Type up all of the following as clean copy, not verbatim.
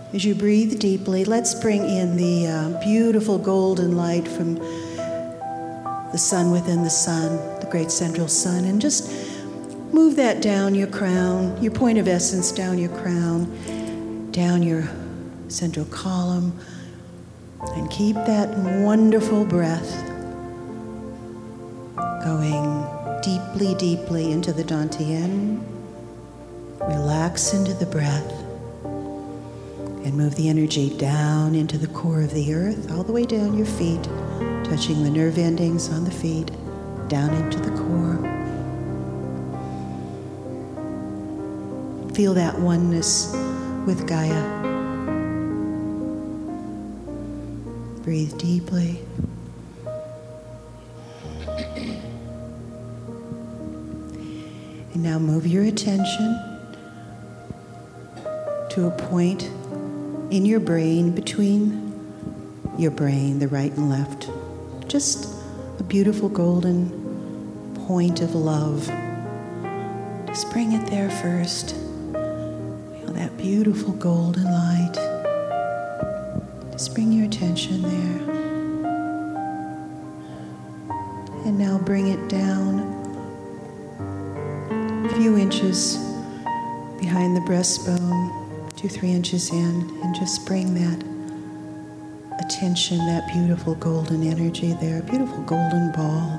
As you breathe deeply, let's bring in the beautiful golden light from the sun within the sun, the great central sun, and just move that down your crown, your point of essence down your crown, down your central column, and keep that wonderful breath going deeply, deeply into the Dantian. Relax into the breath and move the energy down into the core of the earth, all the way down your feet, touching the nerve endings on the feet, down into the core. Feel that oneness with Gaia. Breathe deeply. And now move your attention to a point in your brain, between your brain, the right and left. Just a beautiful golden point of love. Just bring it there first. Feel that beautiful golden light. Just bring your attention there. And now bring it down a few inches behind the breastbone, 2-3 inches in, and just bring that attention, that beautiful golden energy there, beautiful golden ball.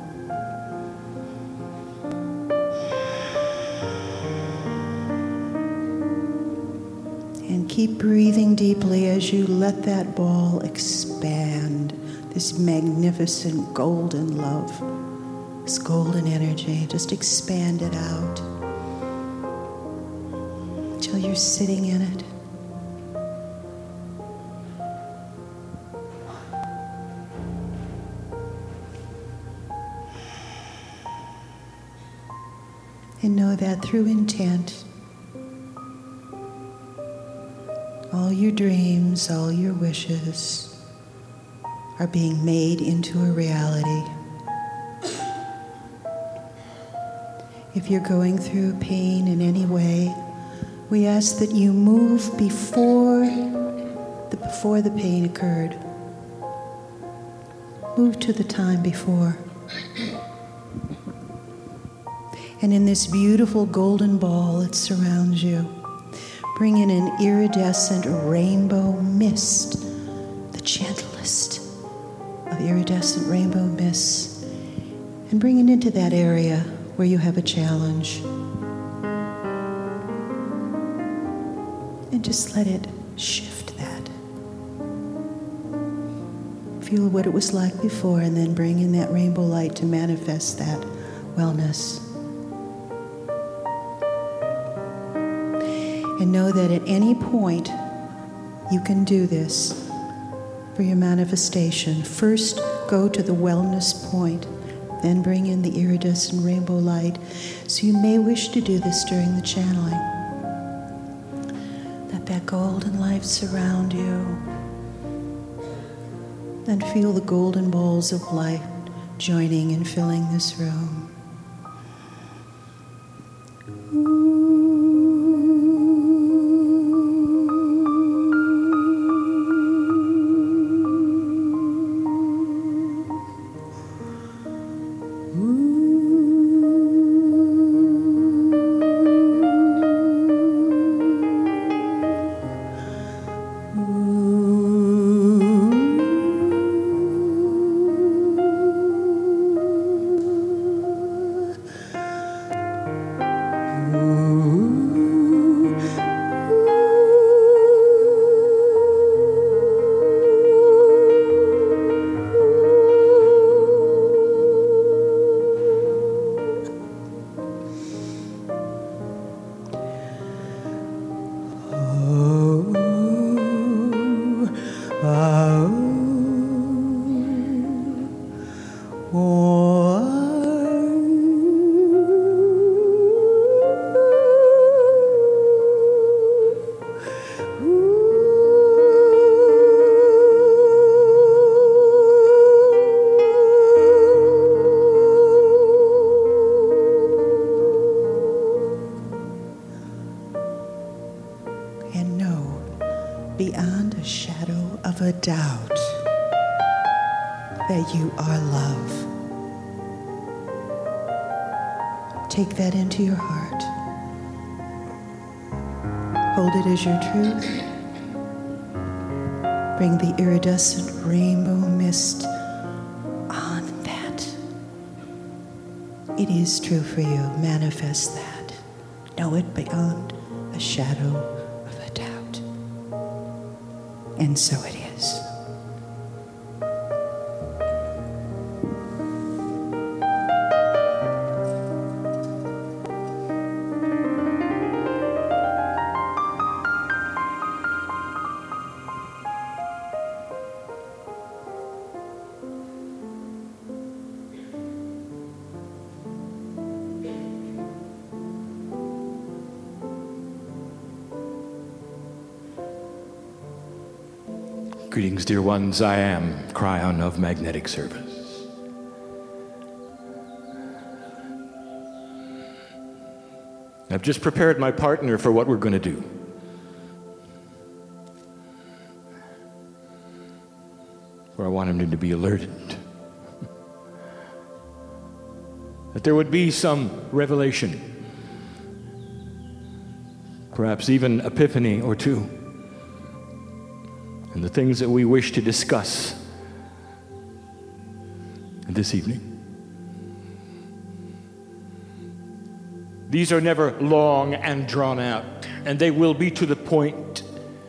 And keep breathing deeply as you let that ball expand, this magnificent golden love, this golden energy. Just expand it out until you're sitting in it. And know that through intent, all your dreams, all your wishes are being made into a reality. If you're going through pain in any way, we ask that you move before the pain occurred. Move to the time before. And in this beautiful golden ball that surrounds you, bring in an iridescent rainbow mist, the gentlest of iridescent rainbow mists, and bring it into that area where you have a challenge. And just let it shift that. Feel what it was like before, and then bring in that rainbow light to manifest that wellness. And know that at any point you can do this for your manifestation. First, go to the wellness point, then bring in the iridescent rainbow light. So you may wish to do this during the channeling. Let that golden light surround you. And feel the golden balls of light joining and filling this room. beyond a shadow of a doubt that you are love. Take that into your heart. Hold it as your truth. Bring the iridescent rainbow mist on that. It is true for you. Manifest that. Know it beyond a shadow of a doubt. And so it is. Greetings, dear ones. I am Cryon of Magnetic Service. I've just prepared my partner for what we're going to do. For I want him to be alerted. That there would be some revelation. Perhaps even epiphany or two. And the things that we wish to discuss this evening. These are never long and drawn out, and they will be to the point.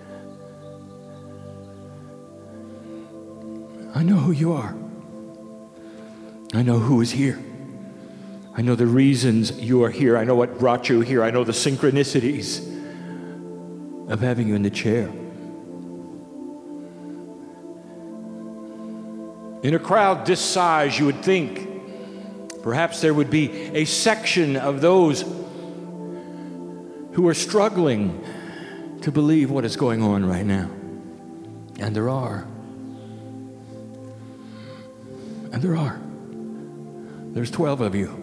I know who you are. I know who is here. I know the reasons you are here. I know what brought you here. I know the synchronicities of having you in the chair. In a crowd this size, you would think perhaps there would be a section of those who are struggling to believe what is going on right now. And there are. And there are. There's 12 of you.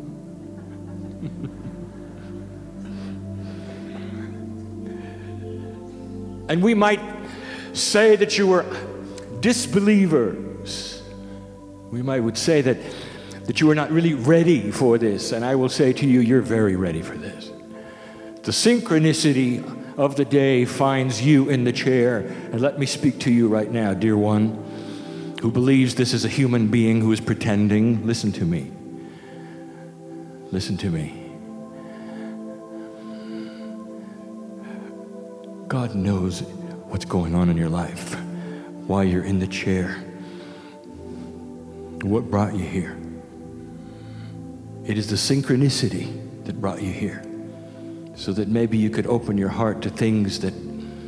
And we might say that you were disbelievers. We would say that you are not really ready for this. And I will say to you, you're very ready for this. The synchronicity of the day finds you in the chair. And let me speak to you right now, dear one, who believes this is a human being who is pretending. Listen to me. Listen to me. God knows what's going on in your life, why you're in the chair. What brought you here? It is the synchronicity that brought you here, so that maybe you could open your heart to things that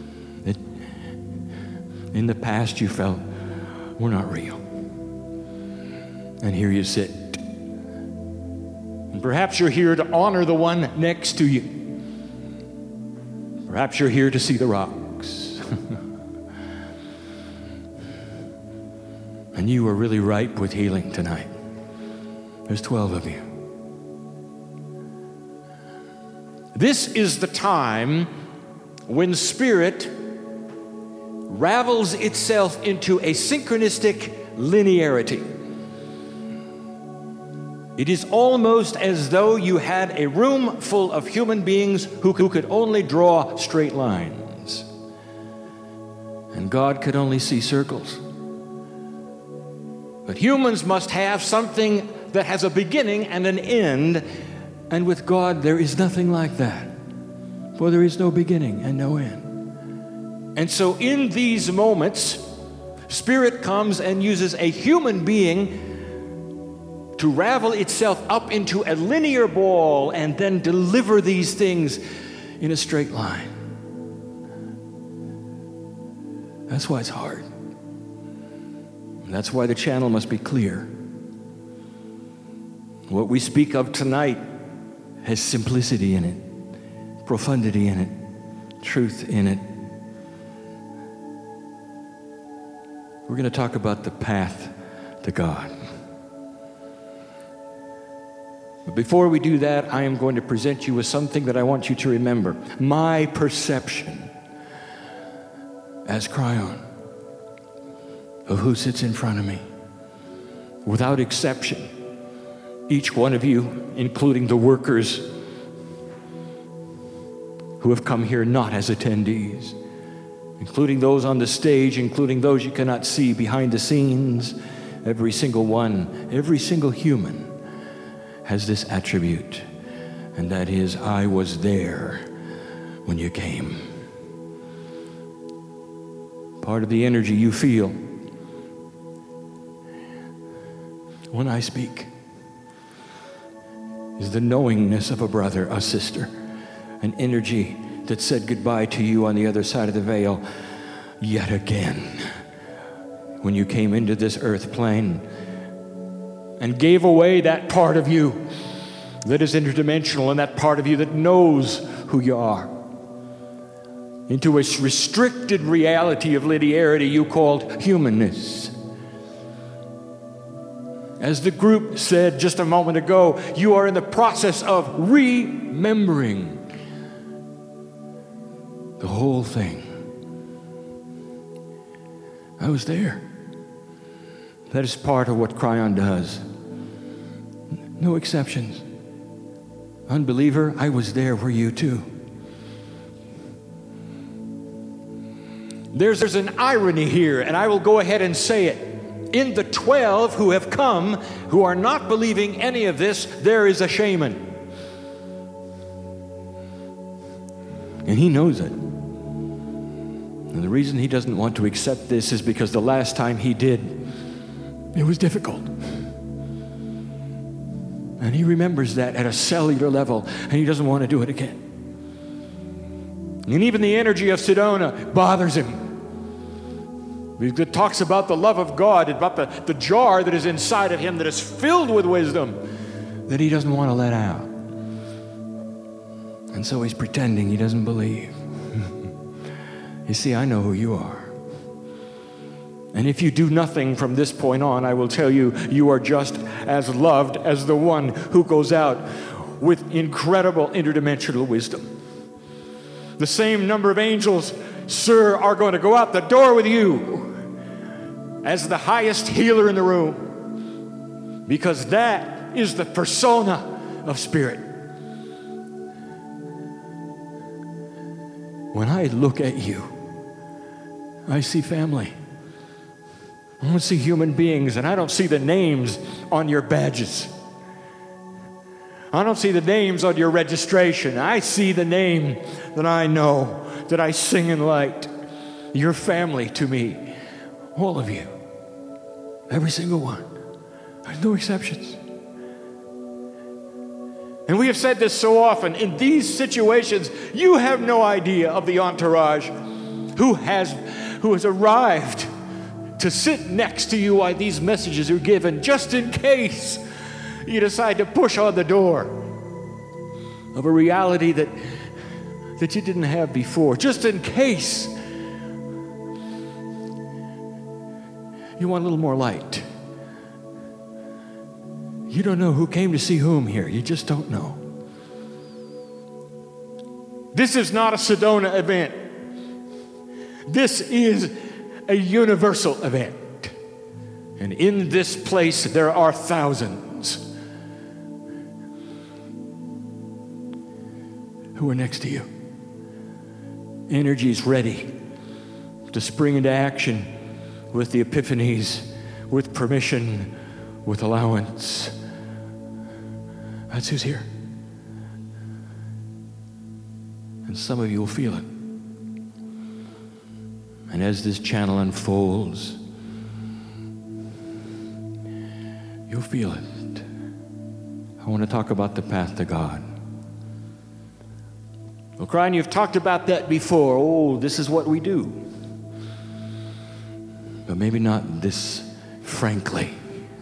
in the past you felt were not real. And here you sit. And perhaps you're here to honor the one next to you. Perhaps you're here to see the rocks. And you are really ripe with healing tonight. There's 12 of you. This is the time when spirit ravels itself into a synchronistic linearity. It is almost as though you had a room full of human beings who could only draw straight lines. And God could only see circles. But humans must have something that has a beginning and an end, and with God there is nothing like that. For there is no beginning and no end. And so in these moments, Spirit comes and uses a human being to ravel itself up into a linear ball and then deliver these things in a straight line. That's why it's hard. That's why the channel must be clear. What we speak of tonight has simplicity in it, profundity in it, truth in it. We're going to talk about the path to God. But before we do that, I am going to present you with something that I want you to remember. My perception as Cryon of who sits in front of me. Without exception, each one of you, including the workers who have come here not as attendees, including those on the stage, including those you cannot see behind the scenes, every single one, every single human has this attribute, and that is, I was there when you came. Part of the energy you feel when I speak is the knowingness of a brother, a sister, an energy that said goodbye to you on the other side of the veil yet again when you came into this earth plane and gave away that part of you that is interdimensional and that part of you that knows who you are into a restricted reality of linearity you called humanness. As the group said just a moment ago, you are in the process of remembering the whole thing. I was there. That is part of what Cryon does. No exceptions. Unbeliever, I was there for you too. There's an irony here, and I will go ahead and say it. In the 12 who have come, who are not believing any of this, there is a shaman. And he knows it. And the reason he doesn't want to accept this is because the last time he did, it was difficult. And he remembers that at a cellular level, and he doesn't want to do it again. And even the energy of Sedona bothers him. It talks about the love of God, about the jar that is inside of him that is filled with wisdom that he doesn't want to let out. And so he's pretending he doesn't believe. You see, I know who you are. And if you do nothing from this point on, I will tell you, you are just as loved as the one who goes out with incredible interdimensional wisdom. The same number of angels, sir, are going to go out the door with you as the highest healer in the room, because that is the persona of spirit. When I look at you, I see family. I don't see human beings, and I don't see the names on your badges. I don't see the names on your registration. I see the name that I know, that I sing in light. Your family to me. All of you. Every single one. There's no exceptions. And we have said this so often. In these situations, you have no idea of the entourage who has arrived to sit next to you while these messages are given, just in case you decide to push on the door of a reality that you didn't have before, just in case you want a little more light. You don't know who came to see whom here. You just don't know. This is not a Sedona event. This is a universal event. And in this place, there are thousands who are next to you. Energy is ready to spring into action with the epiphanies, with permission, with allowance. That's who's here. And some of you will feel it. And as this channel unfolds, you'll feel it. I want to talk about the path to God. Well, Cryon, you've talked about that before. Oh, this is what we do. But maybe not this frankly.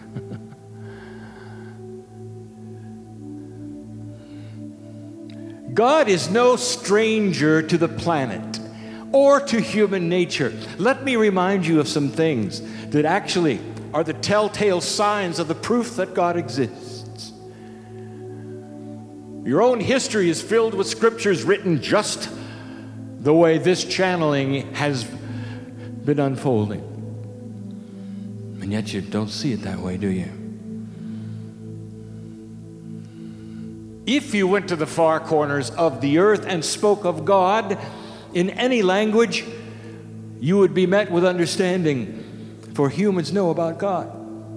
God is no stranger to the planet or to human nature. Let me remind you of some things that actually are the telltale signs of the proof that God exists. Your own history is filled with scriptures written just the way this channeling has been unfolding. And yet you don't see it that way, do you? If you went to the far corners of the earth and spoke of God in any language, you would be met with understanding, for humans know about God.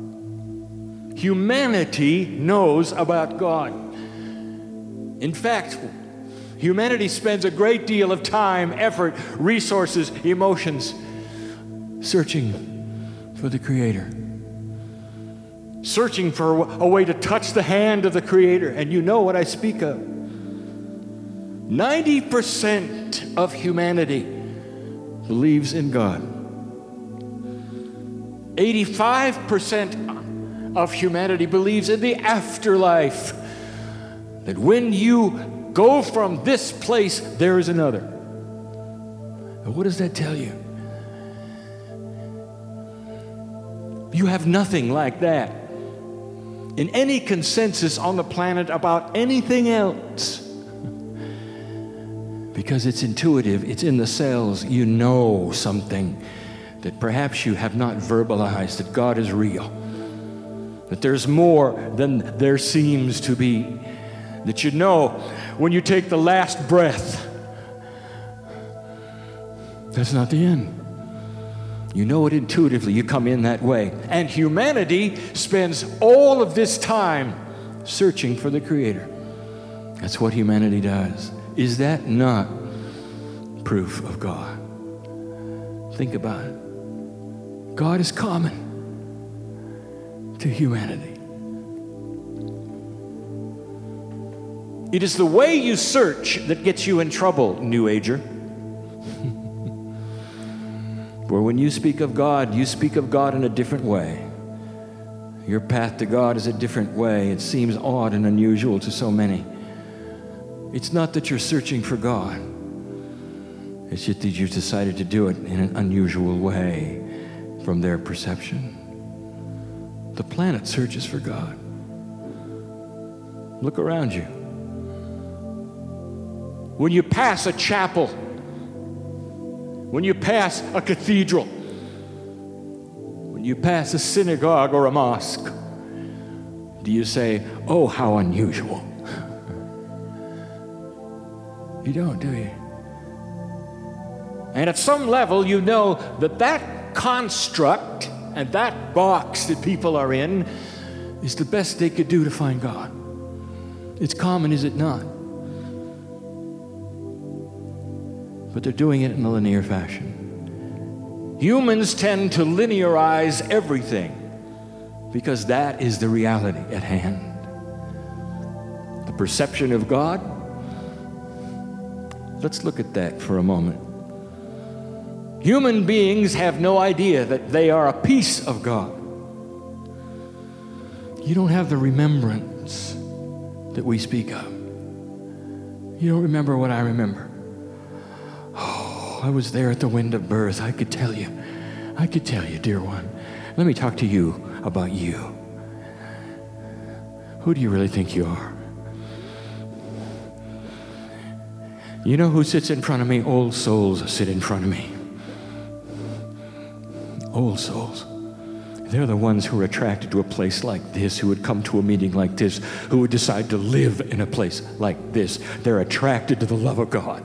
Humanity knows about God. In fact, humanity spends a great deal of time, effort, resources, emotions searching for the Creator. Searching for a way to touch the hand of the Creator. And you know what I speak of. 90% of humanity believes in God. 85% of humanity believes in the afterlife. That when you go from this place, there is another. And what does that tell you? You have nothing like that in any consensus on the planet about anything else. Because it's intuitive, it's in the cells. You know something that perhaps you have not verbalized, that God is real, that there's more than there seems to be, that you know when you take the last breath, that's not the end. You know it intuitively. You come in that way. And humanity spends all of this time searching for the Creator. That's what humanity does. Is that not proof of God? Think about it. God is common to humanity. It is the way you search that gets you in trouble, New Ager. For when you speak of God, you speak of God in a different way. Your path to God is a different way. It seems odd and unusual to so many. It's not that you're searching for God. It's just that you've decided to do it in an unusual way from their perception. The planet searches for God. Look around you. When you pass a chapel, when you pass a cathedral, when you pass a synagogue or a mosque, do you say, "Oh, how unusual"? You don't, do you? And at some level, you know that that construct and that box that people are in is the best they could do to find God. It's common, is it not? But they're doing it in a linear fashion. Humans tend to linearize everything because that is the reality at hand. The perception of God. Let's look at that for a moment. Human beings have no idea that they are a piece of God. You don't have the remembrance that we speak of. You don't remember what I remember. I was there at the wind of birth. I could tell you, dear one. Let me talk to you about you. Who do you really think you are? You know who sits in front of me? Old souls sit in front of me. Old souls. They're the ones who are attracted to a place like this, who would come to a meeting like this, who would decide to live in a place like this. They're attracted to the love of God.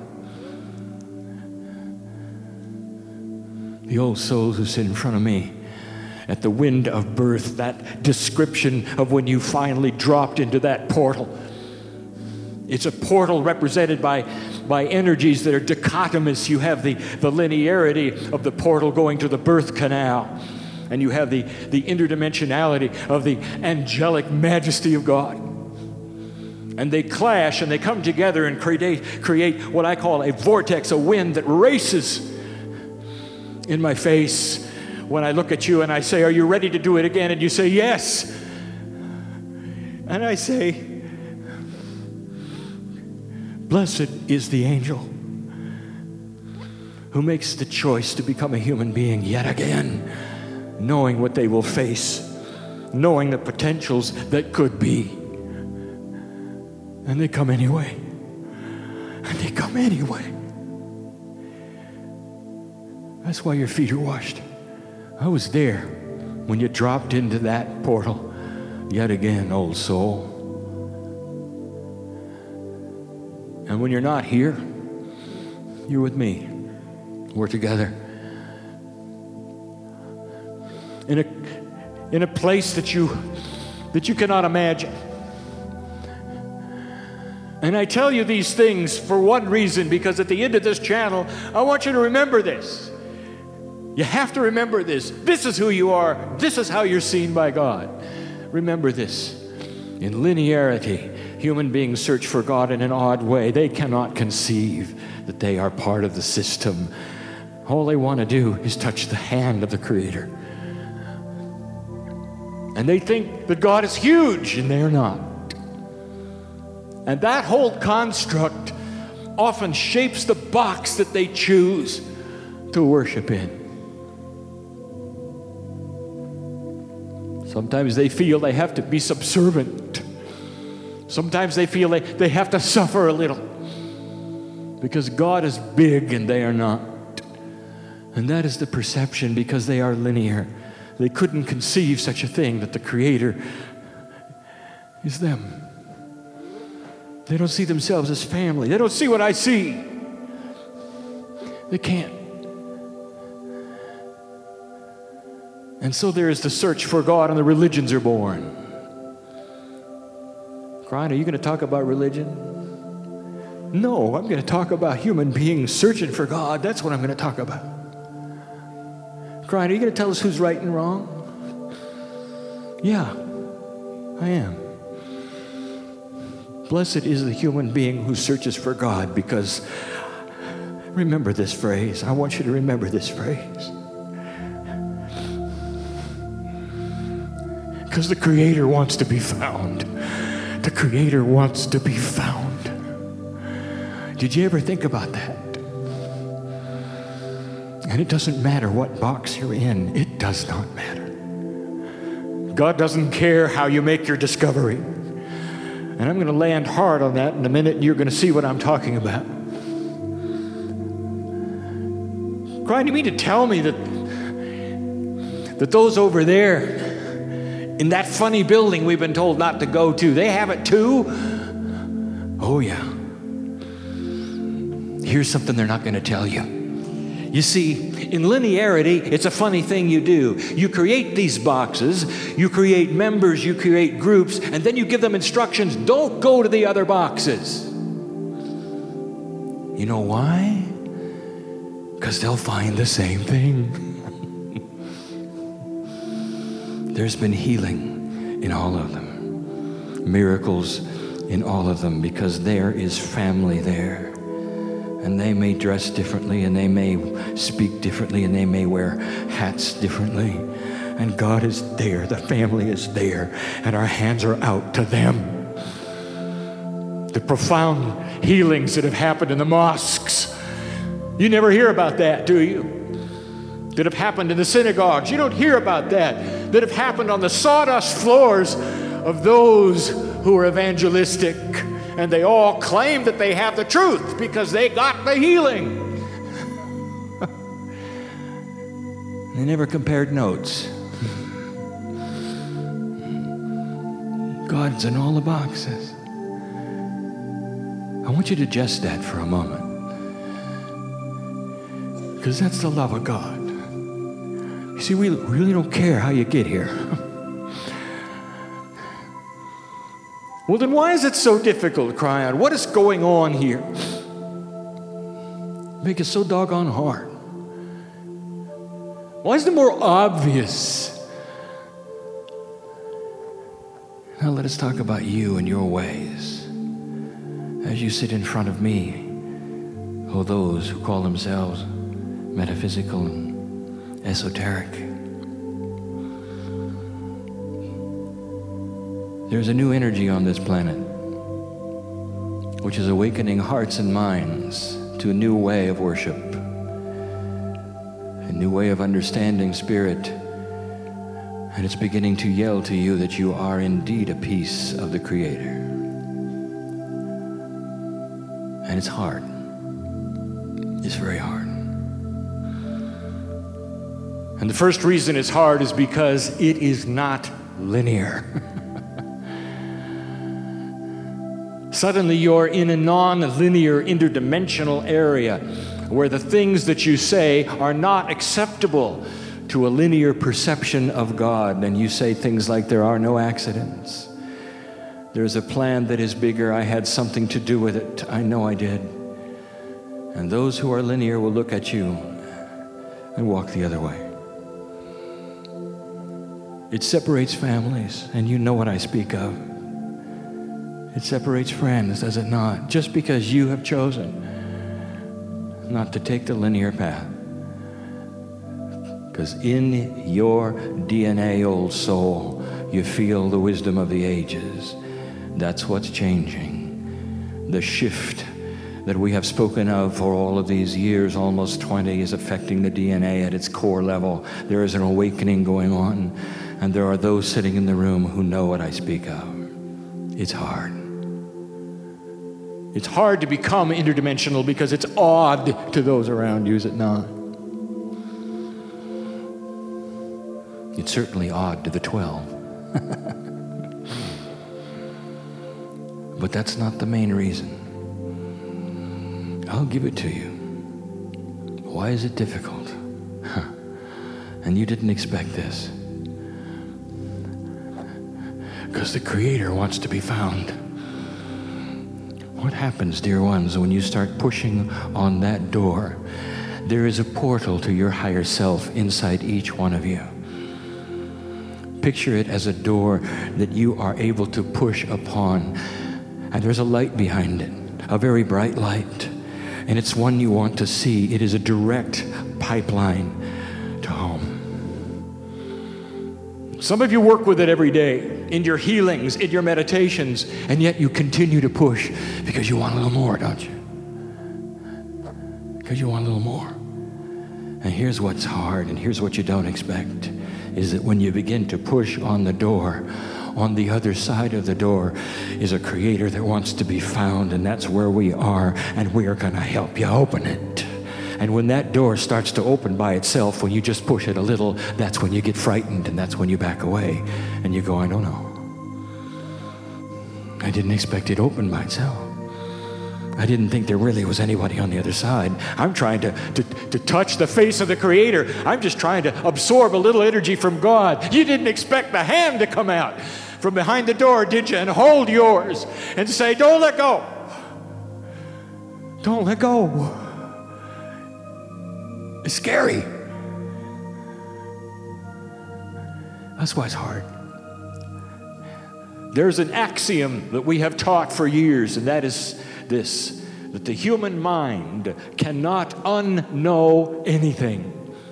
The old souls who sit in front of me at the wind of birth, that description of when you finally dropped into that portal. It's a portal represented by energies that are dichotomous. You have the linearity of the portal going to the birth canal, and you have the interdimensionality of the angelic majesty of God. And they clash and they come together and create what I call a vortex, a wind that races in my face when I look at you and I say, "Are you ready to do it again?" And you say, "Yes." And I say, "Blessed is the angel who makes the choice to become a human being yet again, knowing what they will face, knowing the potentials that could be." And they come anyway. And they come anyway. That's why your feet are washed. I was there when you dropped into that portal yet again, old soul. And when you're not here, you're with me. We're together. In a place that you cannot imagine. And I tell you these things for one reason, because at the end of this channel, I want you to remember this. You have to remember this. This is who you are. This is how you're seen by God. Remember this. In linearity, human beings search for God in an odd way. They cannot conceive that they are part of the system. All they want to do is touch the hand of the Creator. And they think that God is huge, and they're not. And that whole construct often shapes the box that they choose to worship in. Sometimes they feel they have to be subservient. Sometimes they feel they have to suffer a little because God is big and they are not. And that is the perception, because they are linear. They couldn't conceive such a thing, that the Creator is them. They don't see themselves as family. They don't see what I see. They can't. And so there is the search for God, and the religions are born. Brian, are you going to talk about religion? No, I'm going to talk about human beings searching for God. That's what I'm going to talk about. Brian, are you going to tell us who's right and wrong? Yeah, I am. Blessed is the human being who searches for God, because remember this phrase. I want you to remember this phrase. Because the Creator wants to be found. The Creator wants to be found. Did you ever think about that? And it doesn't matter what box you're in. It does not matter. God doesn't care how you make your discovery. And I'm going to land hard on that in a minute, and you're going to see what I'm talking about. Brian, you mean to tell me that those over there in that funny building we've been told not to go to, they have it too? Oh, yeah. Here's something they're not going to tell you. You see, in linearity, it's a funny thing you do. You create these boxes, you create members, you create groups, and then you give them instructions. Don't go to the other boxes. You know why? Because they'll find the same thing. There's been healing in all of them, miracles in all of them, because there is family there. And they may dress differently, and they may speak differently, and they may wear hats differently. And God is there, the family is there, and our hands are out to them. The profound healings that have happened in the mosques, you never hear about that, do you? That have happened in the synagogues, you don't hear about that. That have happened on the sawdust floors of those who are evangelistic. And they all claim that they have the truth because they got the healing. They never compared notes. God's in all the boxes. I want you to digest that for a moment. Because that's the love of God. You see, we really don't care how you get here. Well, then why is it so difficult to cry out? What is going on here? Make it so doggone hard. Why isn't it more obvious? Now let us talk about you and your ways. As you sit in front of me, oh, those who call themselves metaphysical and esoteric. There's a new energy on this planet, which is awakening hearts and minds to a new way of worship, a new way of understanding spirit. And it's beginning to yell to you that you are indeed a piece of the Creator. And it's hard. It's very hard. And the first reason it's hard is because it is not linear. Suddenly you're in a non-linear, interdimensional area where the things that you say are not acceptable to a linear perception of God. And you say things like, there are no accidents. There's a plan that is bigger. I had something to do with it. I know I did. And those who are linear will look at you and walk the other way. It separates families, and you know what I speak of. It separates friends, does it not? Just because you have chosen not to take the linear path. Because in your DNA, old soul, you feel the wisdom of the ages. That's what's changing. The shift that we have spoken of for all of these years, almost 20, is affecting the DNA at its core level. There is an awakening going on, and there are those sitting in the room who know what I speak of. It's hard. It's hard to become interdimensional because it's odd to those around you, is it not? It's certainly odd to the 12. But that's not the main reason. I'll give it to you. Why is it difficult? And you didn't expect this. Because the Creator wants to be found. What happens, dear ones, when you start pushing on that door? There is a portal to your higher self inside each one of you. Picture it as a door that you are able to push upon. And there's a light behind it, a very bright light. And it's one you want to see. It is a direct pipeline to home. Some of you work with it every day, in your healings, in your meditations, and yet you continue to push because you want a little more, don't you? Because you want a little more. And here's what's hard, and here's what you don't expect, is that when you begin to push on the door, on the other side of the door is a Creator that wants to be found, and that's where we are, and we are going to help you open it. And when that door starts to open by itself, when you just push it a little, that's when you get frightened, and that's when you back away, and you go, I don't know. I didn't expect it to open by itself. I didn't think there really was anybody on the other side. I'm trying to touch the face of the Creator. I'm just trying to absorb a little energy from God. You didn't expect the hand to come out from behind the door, did you? And hold yours and say, don't let go. Don't let go. It's scary. That's why it's hard. There's an axiom that we have taught for years, and that is this, that the human mind cannot unknow anything.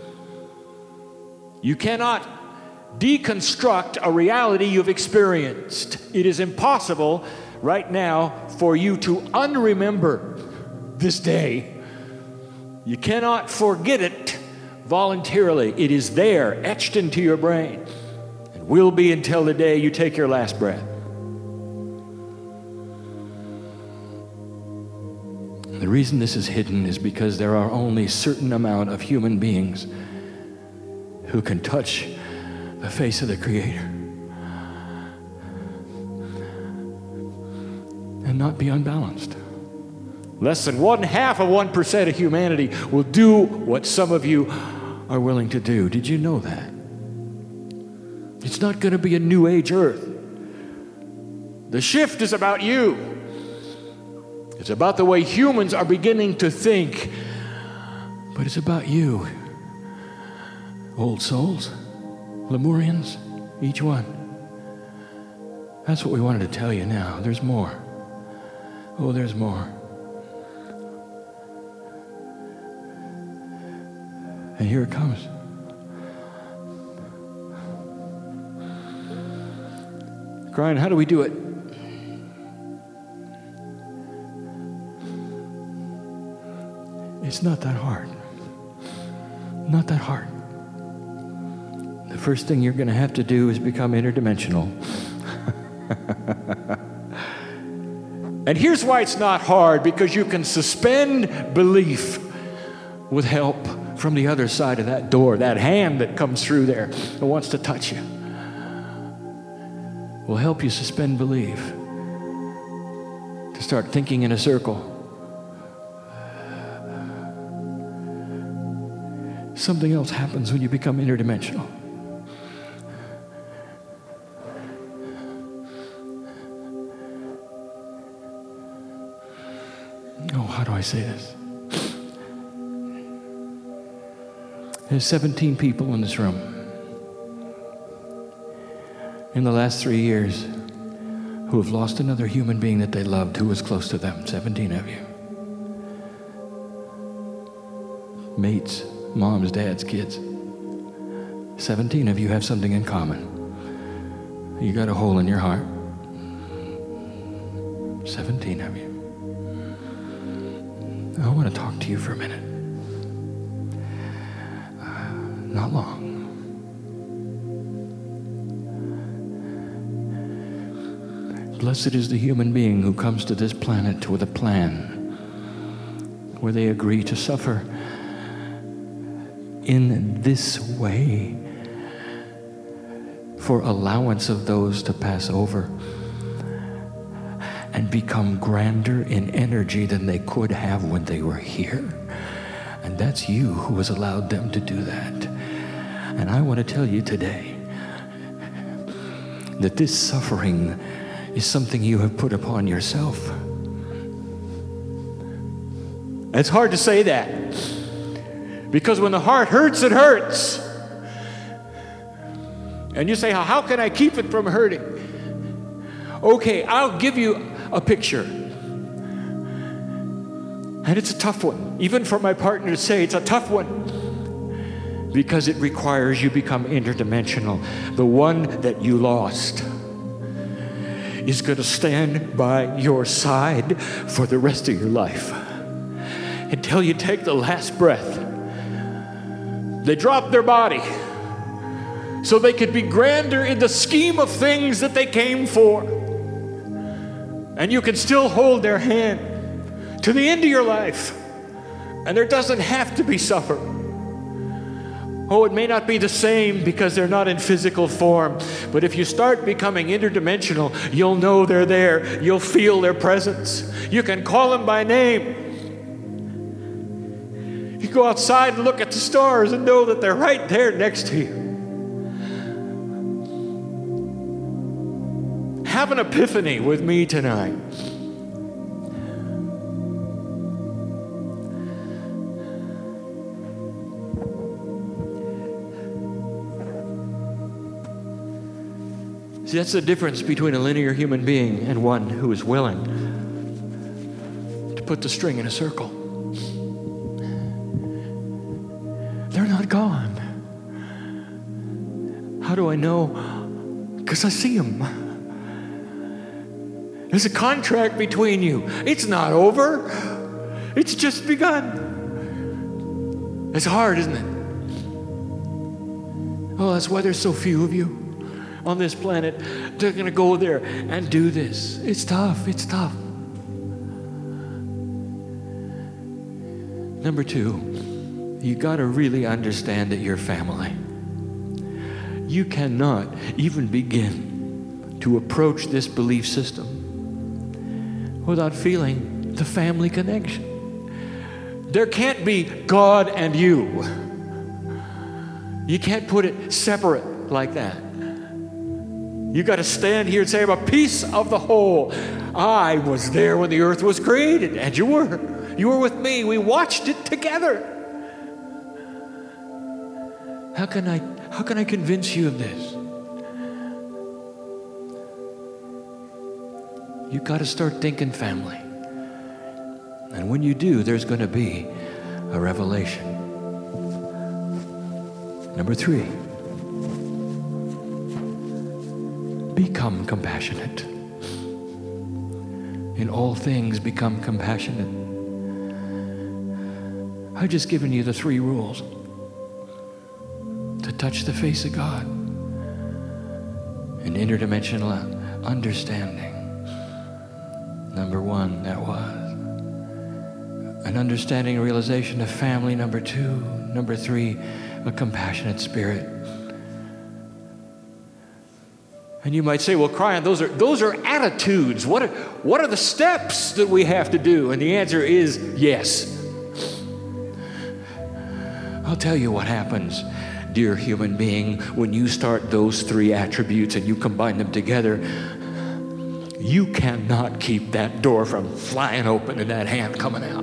You cannot deconstruct a reality you've experienced. It is impossible right now for you to unremember this day. You cannot forget it voluntarily. It is there, etched into your brain, and will be until the day you take your last breath. The reason this is hidden is because there are only a certain amount of human beings who can touch the face of the Creator and not be unbalanced. Less than 0.5% of humanity will do what some of you are willing to do. Did you know that? It's not going to be a new age earth. The shift is about you. It's about the way humans are beginning to think. But it's about you. Old souls, Lemurians, each one. That's what we wanted to tell you now. There's more. Oh, there's more. And here it comes. Brian, how do we do it? It's not that hard. Not that hard. The first thing you're going to have to do is become interdimensional. And here's why it's not hard, because you can suspend belief with help from the other side of that door, that hand that comes through there and wants to touch you, will help you suspend belief, to start thinking in a circle. Something else happens when you become interdimensional. Oh, how do I say this? There's 17 people in this room in the last 3 years who have lost another human being that they loved who was close to them. 17 of you. Mates, moms, dads, kids. 17 of you have something in common. You got a hole in your heart. 17 of you. I want to talk to you for a minute. Not long. Blessed is the human being who comes to this planet with a plan where they agree to suffer in this way for allowance of those to pass over and become grander in energy than they could have when they were here. And that's you who has allowed them to do that. And I want to tell you today that this suffering is something you have put upon yourself. It's hard to say that, because when the heart hurts, it hurts. And you say, how can I keep it from hurting? Okay, I'll give you a picture. And it's a tough one. Even for my partner to say it's a tough one, because it requires you become interdimensional. The one that you lost is going to stand by your side for the rest of your life until you take the last breath. They dropped their body so they could be grander in the scheme of things that they came for. And you can still hold their hand to the end of your life. And there doesn't have to be supper. Oh, it may not be the same because they're not in physical form. But if you start becoming interdimensional, you'll know they're there. You'll feel their presence. You can call them by name. You go outside and look at the stars and know that they're right there next to you. Have an epiphany with me tonight. See, that's the difference between a linear human being and one who is willing to put the string in a circle. They're not gone. How do I know? Because I see them. There's a contract between you. It's not over. It's just begun. It's hard, isn't it? Oh, that's why there's so few of you on this planet. They're going to go there and do this. It's tough. It's tough. Number two, you got to really understand that you're family. You cannot even begin to approach this belief system without feeling the family connection. There can't be God and you. You can't put it separate like that. You got to stand here and say, I'm a piece of the whole. I was there when the earth was created, and you were. You were with me. We watched it together. How can I convince you of this? You got to start thinking family. And when you do, there's going to be a revelation. Number three, become compassionate. In all things, become compassionate. I've just given you the 3 rules to touch the face of God. An interdimensional understanding. Number 1, that was an understanding and realization of family. Number 2, Number 3, a compassionate spirit. And you might say, well, Cryon, those are attitudes. What are the steps that we have to do? And the answer is yes. I'll tell you what happens, dear human being, when you start those 3 attributes and you combine them together. You cannot keep that door from flying open and that hand coming out.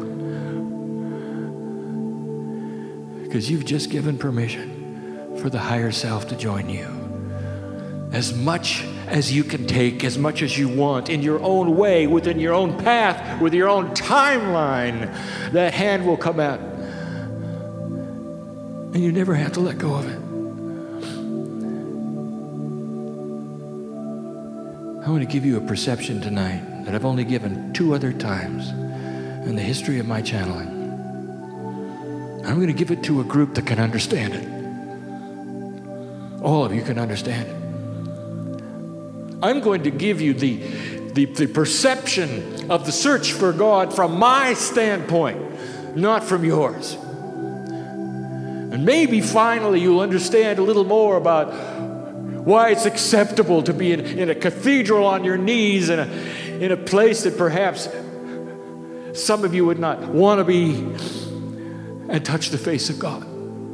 Because you've just given permission for the higher self to join you. As much as you can take, as much as you want, in your own way, within your own path, with your own timeline, that hand will come out. And you never have to let go of it. I want to give you a perception tonight that I've only given 2 other times in the history of my channeling. I'm going to give it to a group that can understand it. All of you can understand it. I'm going to give you the perception of the search for God from my standpoint, not from yours. And maybe finally you'll understand a little more about why it's acceptable to be in a cathedral on your knees in a place that perhaps some of you would not want to be, and touch the face of God.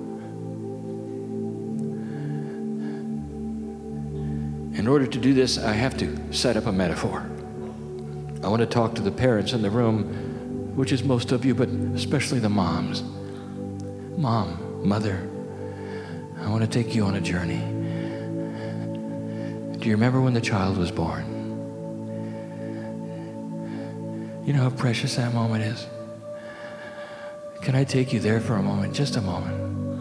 In order to do this, I have to set up a metaphor. I want to talk to the parents in the room, which is most of you, but especially the moms. Mom, mother, I want to take you on a journey. Do you remember when the child was born? You know how precious that moment is? Can I take you there for a moment, just a moment?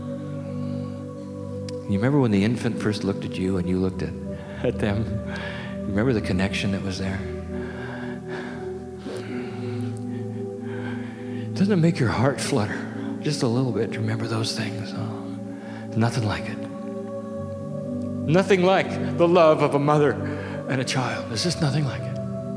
You remember when the infant first looked at you and you looked at them? You remember the connection that was there? Doesn't it make your heart flutter just a little bit to remember those things? Oh, nothing like it. Nothing like the love of a mother and a child. There's just nothing like it.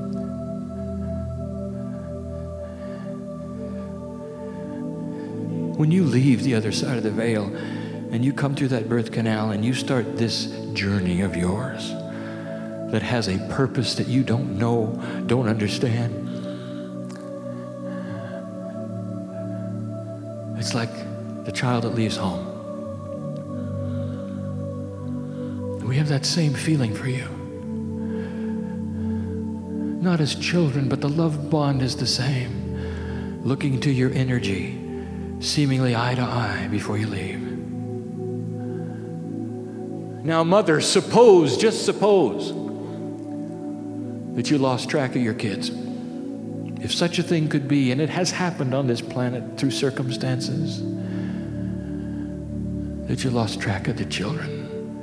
When you leave the other side of the veil and you come through that birth canal and you start this journey of yours that has a purpose that you don't know, don't understand, it's like the child that leaves home. We have that same feeling for you. Not as children, but the love bond is the same. Looking to your energy, seemingly eye to eye before you leave. Now, mother, just suppose that you lost track of your kids. If such a thing could be, and it has happened on this planet through circumstances, that you lost track of the children.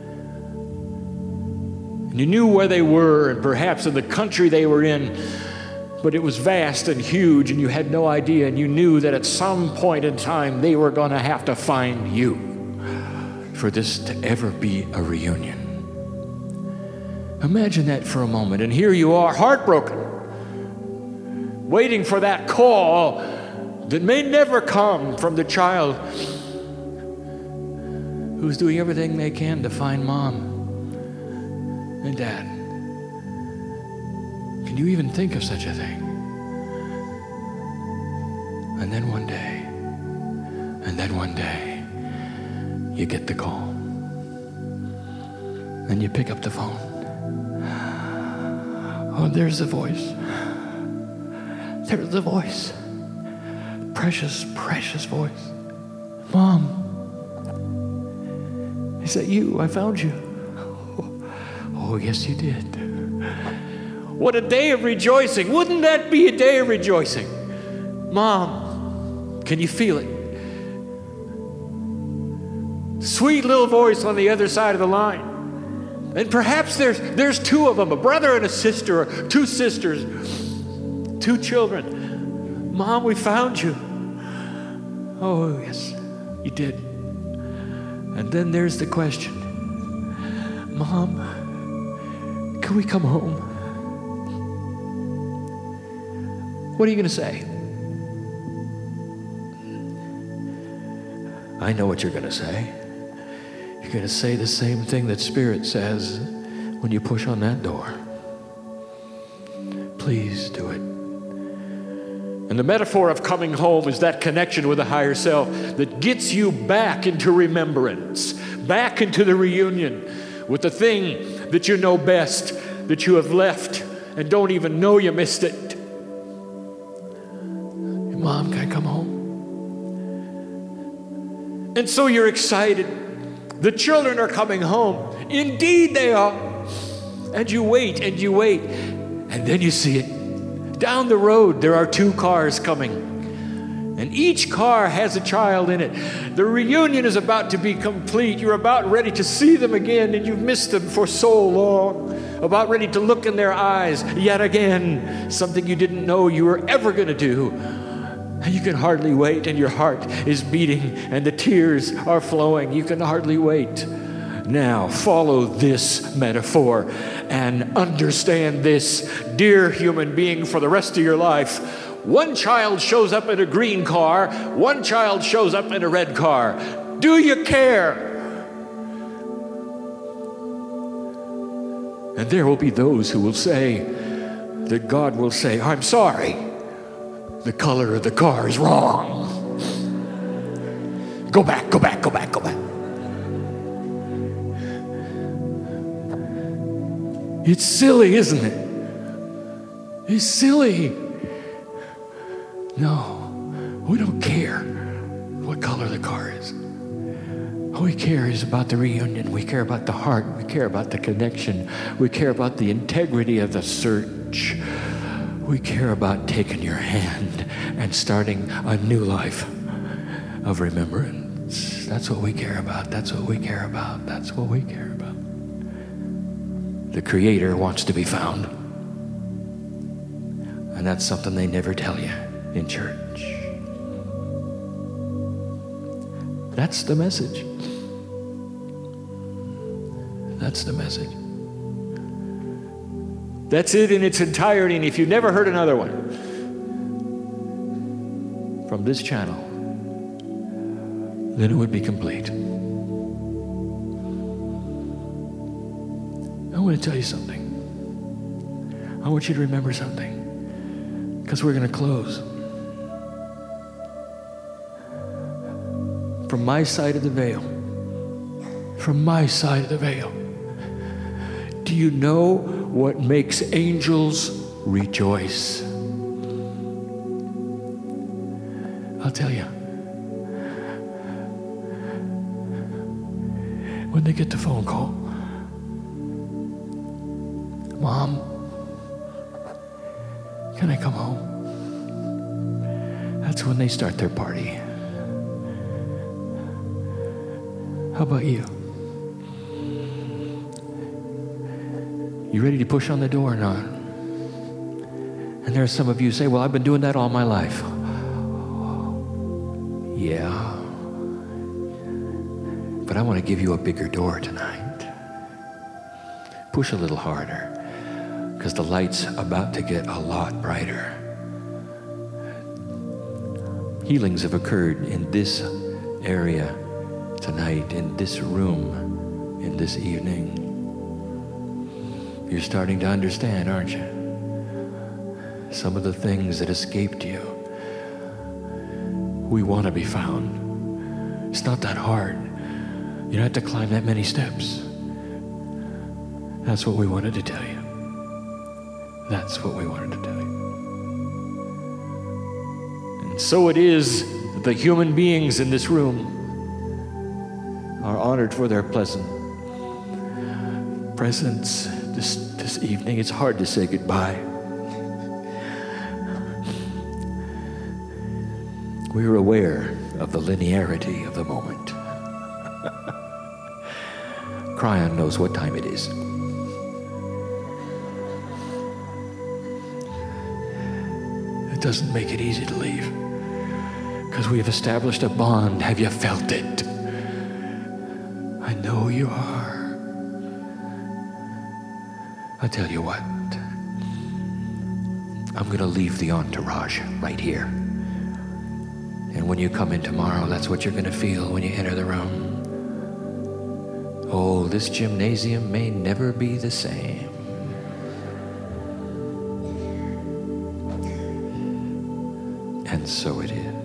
And you knew where they were, and perhaps in the country they were in, but it was vast and huge, and you had no idea, and you knew that at some point in time they were going to have to find you for this to ever be a reunion. Imagine that for a moment, and here you are, heartbroken, waiting for that call that may never come from the child who's doing everything they can to find mom and dad. Can you even think of such a thing? And then one day, you get the call. And you pick up the phone. Oh, there's the voice. There's the voice. Precious, precious voice. Mom, is that you? I found you. Oh, yes, you did. What a day of rejoicing. Wouldn't that be a day of rejoicing? Mom, can you feel it? Sweet little voice on the other side of the line. And perhaps there's 2 of them, a brother and a sister, or 2 sisters, 2 children. Mom, we found you. Oh, yes, you did. And then there's the question. Mom, can we come home? What are you going to say? I know what you're going to say. You're going to say the same thing that Spirit says when you push on that door. Please do it. And the metaphor of coming home is that connection with a higher self that gets you back into remembrance, back into the reunion with the thing that you know best, that you have left and don't even know you missed it. Mom, can I come home? And so you're excited. The children are coming home. Indeed they are. And you wait and you wait. And then you see it. Down the road, there are 2 cars coming. And each car has a child in it. The reunion is about to be complete. You're about ready to see them again, and you've missed them for so long. About ready to look in their eyes yet again, something you didn't know you were ever going to do. And you can hardly wait, and your heart is beating, and the tears are flowing. You can hardly wait. Now, follow this metaphor and understand this, dear human being, for the rest of your life. One child shows up in a green car, one child shows up in a red car. Do you care? And there will be those who will say, that God will say, I'm sorry, the color of the car is wrong. Go back, go back, go back, go back. It's silly, isn't it? It's silly. No, we don't care what color the car is. All we care is about the reunion. We care about the heart. We care about the connection. We care about the integrity of the search. We care about taking your hand and starting a new life of remembrance. That's what we care about. That's what we care about. That's what we care about. The Creator wants to be found. And that's something they never tell you in church. That's the message. That's the message. That's it in its entirety. And if you've never heard another one from this channel, then it would be complete. I want to tell you something. I want you to remember something, because we're going to close. From my side of the veil, from my side of the veil, do you know what makes angels rejoice? I'll tell you. When they get the phone call, Mom, can I come home? That's when they start their party. How about you? You ready to push on the door or not? And there are some of you who say, well, I've been doing that all my life. Yeah. But I want to give you a bigger door tonight. Push a little harder, because the light's about to get a lot brighter. Healings have occurred in this area tonight, in this room, in this evening. You're starting to understand, aren't you? Some of the things that escaped you. We want to be found. It's not that hard. You don't have to climb that many steps. That's what we wanted to tell you. That's what we wanted to tell you. And so it is that the human beings in this room are honored for their pleasant presence this evening. It's hard to say goodbye. We're aware of the linearity of the moment. Cryon knows what time it is. It doesn't make it easy to leave, because we have established a bond. Have you felt it? I know you are. I'll tell you what. I'm going to leave the entourage right here. And when you come in tomorrow, that's what you're going to feel when you enter the room. Oh, this gymnasium may never be the same. And so it is.